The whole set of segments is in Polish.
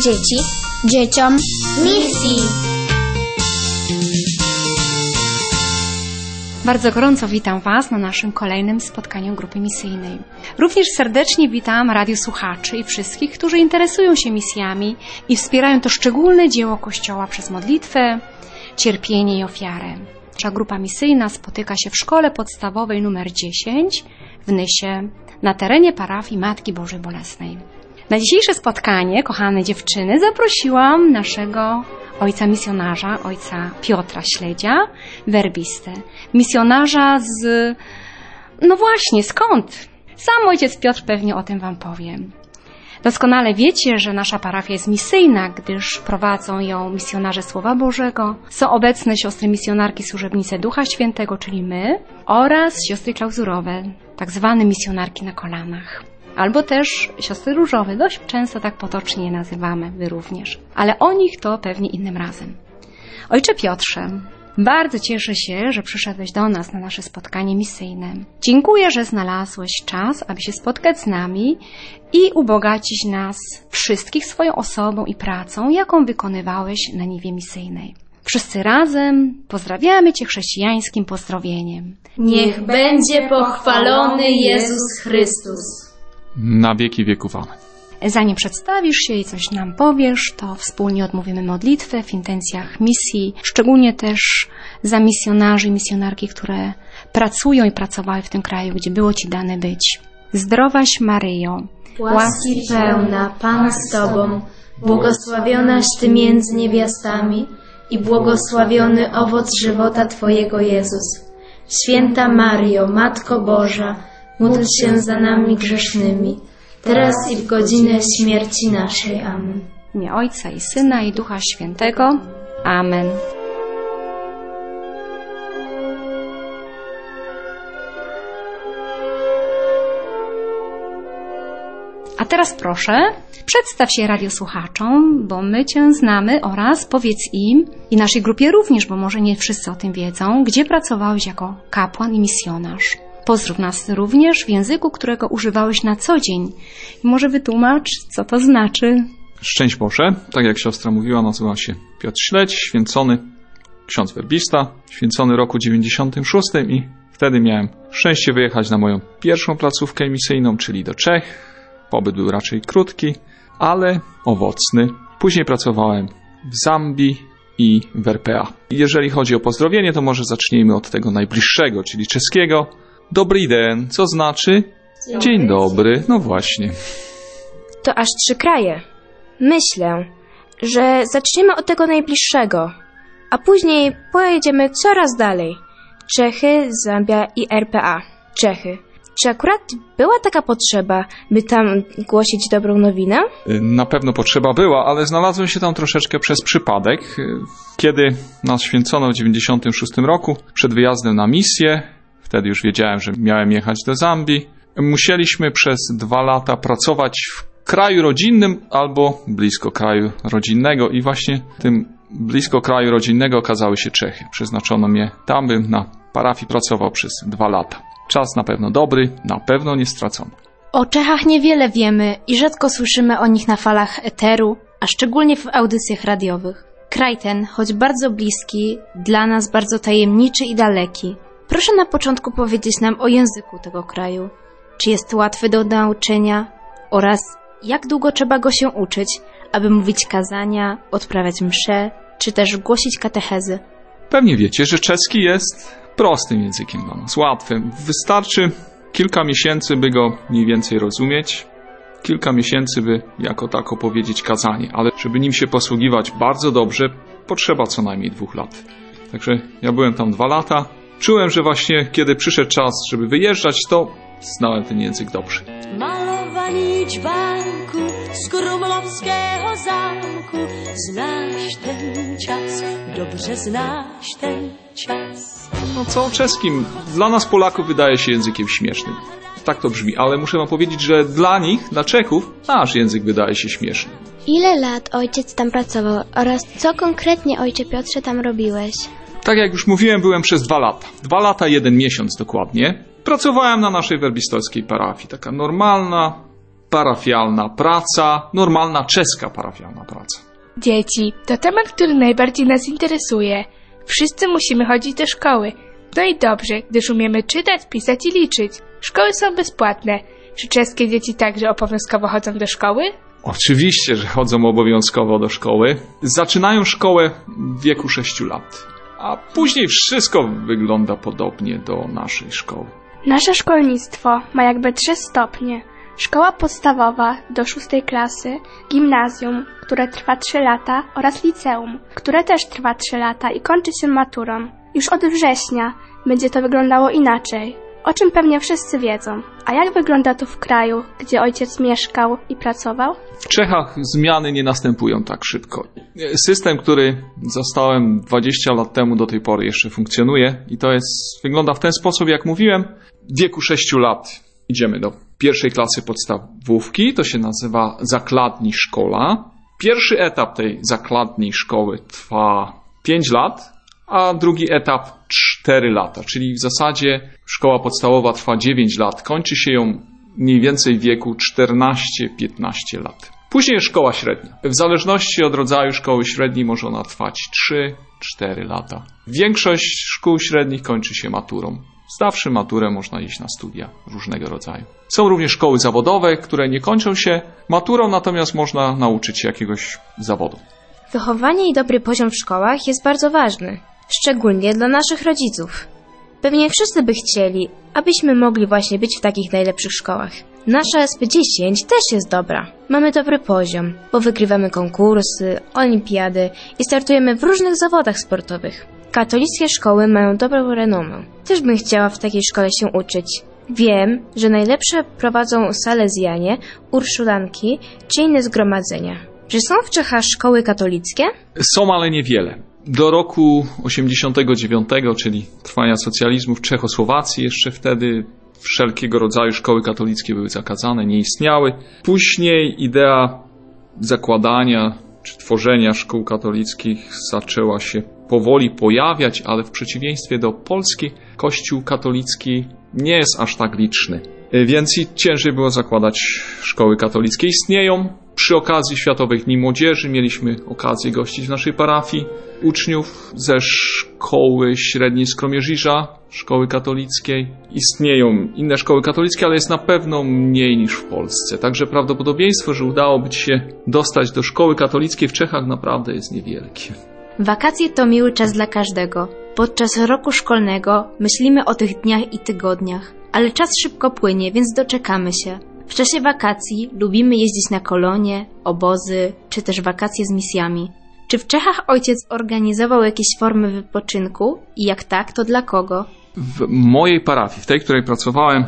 dzieci, dzieciom, misji. Bardzo gorąco witam Was na naszym kolejnym spotkaniu grupy misyjnej. Również serdecznie witam radiosłuchaczy i wszystkich, którzy interesują się misjami i wspierają to szczególne dzieło Kościoła przez modlitwę, cierpienie i ofiarę. Nasza grupa misyjna spotyka się w szkole podstawowej nr 10 w Nysie na terenie parafii Matki Bożej Bolesnej. Na dzisiejsze spotkanie, kochane dziewczyny, zaprosiłam naszego ojca misjonarza, ojca Piotra Śledzia, werbistę. Misjonarza no właśnie, skąd? Sam ojciec Piotr pewnie o tym Wam powie. Doskonale wiecie, że nasza parafia jest misyjna, gdyż prowadzą ją misjonarze Słowa Bożego. Są obecne siostry misjonarki służebnice Ducha Świętego, czyli my, oraz siostry klauzurowe, tak zwane misjonarki na kolanach. Albo też siostry różowe, dość często tak potocznie je nazywamy, wy również. Ale o nich to pewnie innym razem. Ojcze Piotrze, bardzo cieszę się, że przyszedłeś do nas na nasze spotkanie misyjne. Dziękuję, że znalazłeś czas, aby się spotkać z nami i ubogacić nas wszystkich swoją osobą i pracą, jaką wykonywałeś na niwie misyjnej. Wszyscy razem pozdrawiamy Cię chrześcijańskim pozdrowieniem. Niech będzie pochwalony Jezus Chrystus. Na wieki wieków. Amen. Zanim przedstawisz się i coś nam powiesz, to wspólnie odmówimy modlitwę w intencjach misji, szczególnie też za misjonarzy i misjonarki, które pracują i pracowały w tym kraju, gdzie było Ci dane być. Zdrowaś Maryjo, łaski pełna, Pan z Tobą, błogosławionaś Ty między niewiastami i błogosławiony owoc żywota Twojego Jezus. Święta Maryjo, Matko Boża, módl się za nami grzesznymi, teraz i w godzinę śmierci naszej. Amen. W imię Ojca i Syna i Ducha Świętego. Amen. A teraz proszę, przedstaw się radiosłuchaczom, bo my Cię znamy, oraz powiedz im i naszej grupie również, bo może nie wszyscy o tym wiedzą, gdzie pracowałeś jako kapłan i misjonarz. Pozdrów nas również w języku, którego używałeś na co dzień. I może wytłumacz, co to znaczy. Szczęść Boże. Tak jak siostra mówiła, nazywa się Piotr Śledź, święcony ksiądz werbista, święcony roku 96 i wtedy miałem szczęście wyjechać na moją pierwszą placówkę misyjną, czyli do Czech. Pobyt był raczej krótki, ale owocny. Później pracowałem w Zambii i w RPA. Jeżeli chodzi o pozdrowienie, to może zacznijmy od tego najbliższego, czyli czeskiego. Dobry den, co znaczy? Dzień dobry, no właśnie. To aż 3 kraje. Myślę, że zaczniemy od tego najbliższego, a później pojedziemy coraz dalej. Czechy, Zambia i RPA. Czechy. Czy akurat była taka potrzeba, by tam głosić dobrą nowinę? Na pewno potrzeba była, ale znalazłem się tam troszeczkę przez przypadek. Kiedy nas święcono w 96 roku, przed wyjazdem na misję, wtedy już wiedziałem, że miałem jechać do Zambii, musieliśmy przez 2 lata pracować w kraju rodzinnym albo blisko kraju rodzinnego i właśnie tym blisko kraju rodzinnego okazały się Czechy. Przeznaczono mnie tam, bym na parafii pracował przez 2 lata. Czas na pewno dobry, na pewno nie stracony. O Czechach niewiele wiemy i rzadko słyszymy o nich na falach eteru, a szczególnie w audycjach radiowych. Kraj ten, choć bardzo bliski, dla nas bardzo tajemniczy i daleki. Proszę na początku powiedzieć nam o języku tego kraju. Czy jest łatwy do nauczenia oraz jak długo trzeba go się uczyć, aby mówić kazania, odprawiać msze, czy też głosić katechezy? Pewnie wiecie, że czeski jest prostym językiem dla nas, łatwym. Wystarczy kilka miesięcy, by go mniej więcej rozumieć. Kilka miesięcy, by jako tako powiedzieć kazanie, ale żeby nim się posługiwać bardzo dobrze, potrzeba co najmniej 2 lat. Także ja byłem tam 2 lata. Czułem, że właśnie kiedy przyszedł czas, żeby wyjeżdżać, to znałem ten język dobrze. Malowani dźwięku z królewskiego zamku. Znasz ten czas, dobrze znasz ten czas. No co o czeskim? Dla nas Polaków wydaje się językiem śmiesznym. Tak to brzmi, ale muszę wam powiedzieć, że dla nich, dla Czechów, nasz język wydaje się śmieszny. Ile lat ojciec tam pracował oraz co konkretnie, ojcze Piotrze, tam robiłeś? Tak jak już mówiłem, byłem przez 2 lata. 2 lata, 1 miesiąc dokładnie. Pracowałem na naszej werbistowskiej parafii. Taka normalna, parafialna praca, normalna czeska parafialna praca. Dzieci to temat, który najbardziej nas interesuje. Wszyscy musimy chodzić do szkoły. No i dobrze, gdyż umiemy czytać, pisać i liczyć. Szkoły są bezpłatne. Czy czeskie dzieci także obowiązkowo chodzą do szkoły? Oczywiście, że chodzą obowiązkowo do szkoły. Zaczynają szkołę w wieku 6 lat, a później wszystko wygląda podobnie do naszej szkoły. Nasze szkolnictwo ma jakby 3 stopnie. Szkoła podstawowa do 6 klasy, gimnazjum, które trwa 3 lata oraz liceum, które też trwa 3 lata i kończy się maturą. Już od września będzie to wyglądało inaczej, o czym pewnie wszyscy wiedzą. A jak wygląda to w kraju, gdzie ojciec mieszkał i pracował? W Czechach zmiany nie następują tak szybko. System, który zastałem 20 lat temu, do tej pory jeszcze funkcjonuje i wygląda w ten sposób, jak mówiłem. W wieku 6 lat idziemy do 1. klasy podstawówki, to się nazywa zakladni szkoła. Pierwszy etap tej zakladni szkoły trwa 5 lat, a drugi etap 4 lata, czyli w zasadzie szkoła podstawowa trwa 9 lat, kończy się ją mniej więcej w wieku 14-15 lat. Później jest szkoła średnia. W zależności od rodzaju szkoły średniej może ona trwać 3-4 lata. Większość szkół średnich kończy się maturą. Zdawszy maturę, można iść na studia różnego rodzaju. Są również szkoły zawodowe, które nie kończą się maturą, natomiast można nauczyć się jakiegoś zawodu. Wychowanie i dobry poziom w szkołach jest bardzo ważny, szczególnie dla naszych rodziców. Pewnie wszyscy by chcieli, abyśmy mogli właśnie być w takich najlepszych szkołach. Nasza SP10 też jest dobra. Mamy dobry poziom, bo wygrywamy konkursy, olimpiady i startujemy w różnych zawodach sportowych. Katolickie szkoły mają dobrą renomę. Też bym chciała w takiej szkole się uczyć. Wiem, że najlepsze prowadzą salezjanie, urszulanki czy inne zgromadzenia. Czy są w Czechach szkoły katolickie? Są, ale niewiele. Do roku 89, czyli trwania socjalizmu w Czechosłowacji, jeszcze wtedy wszelkiego rodzaju szkoły katolickie były zakazane, nie istniały. Później idea zakładania czy tworzenia szkół katolickich zaczęła się powoli pojawiać, ale w przeciwieństwie do Polski Kościół katolicki nie jest aż tak liczny. Więc i ciężej było zakładać szkoły katolickie. Istnieją. Przy okazji Światowych Dni Młodzieży mieliśmy okazję gościć w naszej parafii uczniów ze szkoły średniej Skromierzyża, szkoły katolickiej. Istnieją inne szkoły katolickie, ale jest na pewno mniej niż w Polsce. Także prawdopodobieństwo, że udałoby ci się dostać do szkoły katolickiej w Czechach, naprawdę jest niewielkie. Wakacje to miły czas dla każdego. Podczas roku szkolnego myślimy o tych dniach i tygodniach, ale czas szybko płynie, więc doczekamy się. W czasie wakacji lubimy jeździć na kolonie, obozy, czy też wakacje z misjami. Czy w Czechach ojciec organizował jakieś formy wypoczynku i jak tak, to dla kogo? W mojej parafii, w tej, w której pracowałem,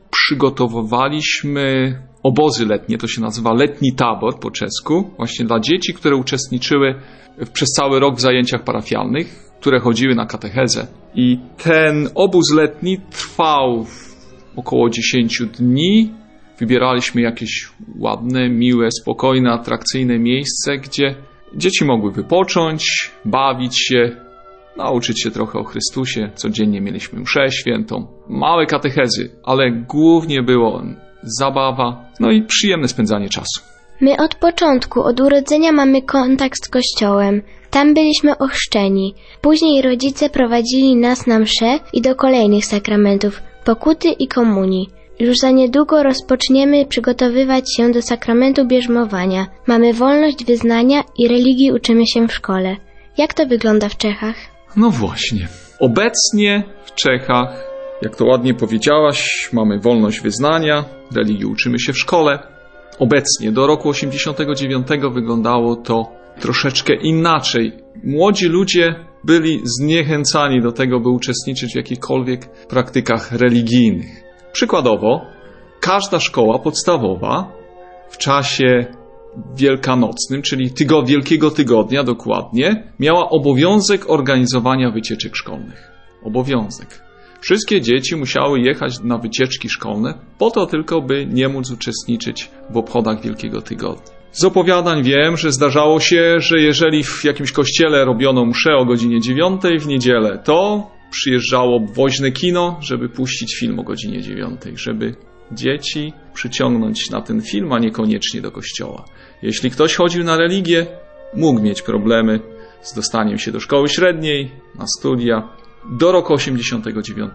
przygotowywaliśmy obozy letnie, to się nazywa letni tabor po czesku, właśnie dla dzieci, które uczestniczyły przez cały rok w zajęciach parafialnych, które chodziły na katechezę. I ten obóz letni trwał około 10 dni. Wybieraliśmy jakieś ładne, miłe, spokojne, atrakcyjne miejsce, gdzie dzieci mogły wypocząć, bawić się, nauczyć się trochę o Chrystusie. Codziennie mieliśmy mszę świętą, małe katechezy, ale głównie było zabawa, no i przyjemne spędzanie czasu. My od początku, od urodzenia mamy kontakt z Kościołem. Tam byliśmy ochrzczeni. Później rodzice prowadzili nas na mszę i do kolejnych sakramentów, pokuty i komunii. Już za niedługo rozpoczniemy przygotowywać się do sakramentu bierzmowania. Mamy wolność wyznania i religii uczymy się w szkole. Jak to wygląda w Czechach? No właśnie. Obecnie w Czechach, jak to ładnie powiedziałaś, mamy wolność wyznania, religii uczymy się w szkole. Obecnie, do roku 89 wyglądało to troszeczkę inaczej. Młodzi ludzie byli zniechęcani do tego, by uczestniczyć w jakichkolwiek praktykach religijnych. Przykładowo, każda szkoła podstawowa w czasie wielkanocnym, czyli Wielkiego Tygodnia dokładnie, miała obowiązek organizowania wycieczek szkolnych. Obowiązek. Wszystkie dzieci musiały jechać na wycieczki szkolne po to tylko, by nie móc uczestniczyć w obchodach Wielkiego Tygodnia. Z opowiadań wiem, że zdarzało się, że jeżeli w jakimś kościele robiono mszę o godzinie 9 w niedzielę, to przyjeżdżało woźne kino, żeby puścić film o godzinie 9, żeby dzieci przyciągnąć na ten film, a niekoniecznie do kościoła. Jeśli ktoś chodził na religię, mógł mieć problemy z dostaniem się do szkoły średniej, na studia, do roku 89.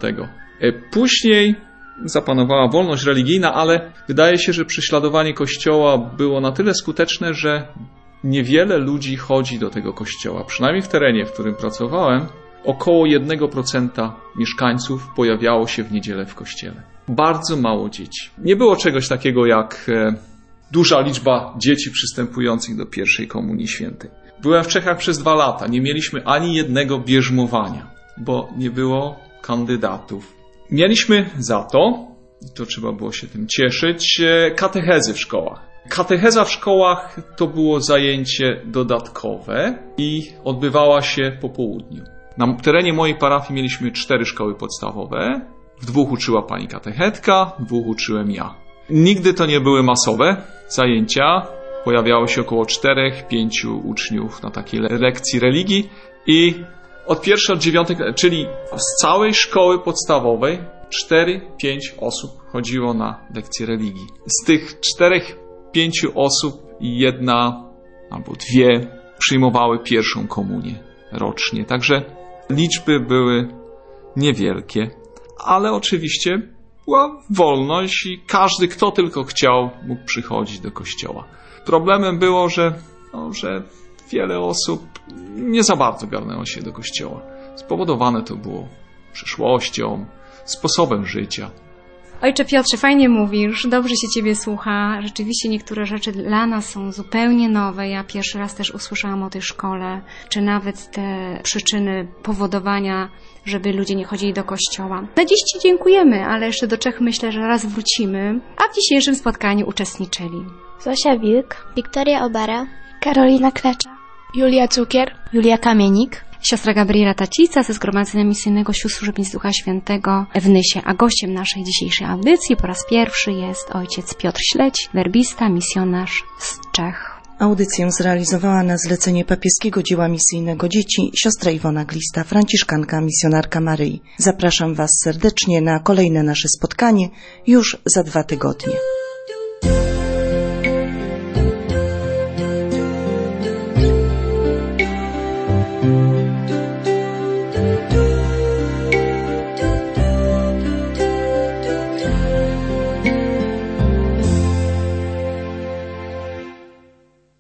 Później zapanowała wolność religijna, ale wydaje się, że prześladowanie Kościoła było na tyle skuteczne, że niewiele ludzi chodzi do tego kościoła. Przynajmniej w terenie, w którym pracowałem, około 1% mieszkańców pojawiało się w niedzielę w kościele. Bardzo mało dzieci. Nie było czegoś takiego jak duża liczba dzieci przystępujących do pierwszej komunii świętej. Byłem w Czechach przez 2 lata. Nie mieliśmy ani jednego bierzmowania, bo nie było kandydatów. Mieliśmy za to, i to trzeba było się tym cieszyć, katechezy w szkołach. Katecheza w szkołach to było zajęcie dodatkowe i odbywała się po południu. Na terenie mojej parafii mieliśmy 4 szkoły podstawowe. W 2 uczyła pani katechetka, w 2 uczyłem ja. Nigdy to nie były masowe zajęcia. Pojawiało się około 4-5 uczniów na takiej lekcji religii i od 1. do 9, czyli z całej szkoły podstawowej 4-5 osób chodziło na lekcje religii. Z tych 4-5 osób 1 albo 2 przyjmowały pierwszą komunię rocznie. Także liczby były niewielkie, ale oczywiście była wolność i każdy, kto tylko chciał, mógł przychodzić do kościoła. Problemem było, że wiele osób nie za bardzo garnęło się do kościoła. Spowodowane to było przyszłością, sposobem życia. Ojcze Piotrze, fajnie mówisz, dobrze się Ciebie słucha. Rzeczywiście niektóre rzeczy dla nas są zupełnie nowe. Ja pierwszy raz też usłyszałam o tej szkole, czy nawet te przyczyny powodowania, żeby ludzie nie chodzili do kościoła. Na dziś Ci dziękujemy, ale jeszcze do Czech myślę, że raz wrócimy, a w dzisiejszym spotkaniu uczestniczyli Zosia Wilk, Wiktoria Obara, Karolina Klecza, Julia Cukier, Julia Kamienik, siostra Gabriela Tacica ze Zgromadzenia Misyjnego Sióstr Służebnic Ducha Świętego w Nysie, a gościem naszej dzisiejszej audycji po raz pierwszy jest ojciec Piotr Śledź, werbista, misjonarz z Czech. Audycję zrealizowała na zlecenie papieskiego dzieła misyjnego dzieci siostra Iwona Glista, franciszkanka, misjonarka Maryi. Zapraszam Was serdecznie na kolejne nasze spotkanie już za 2 tygodnie.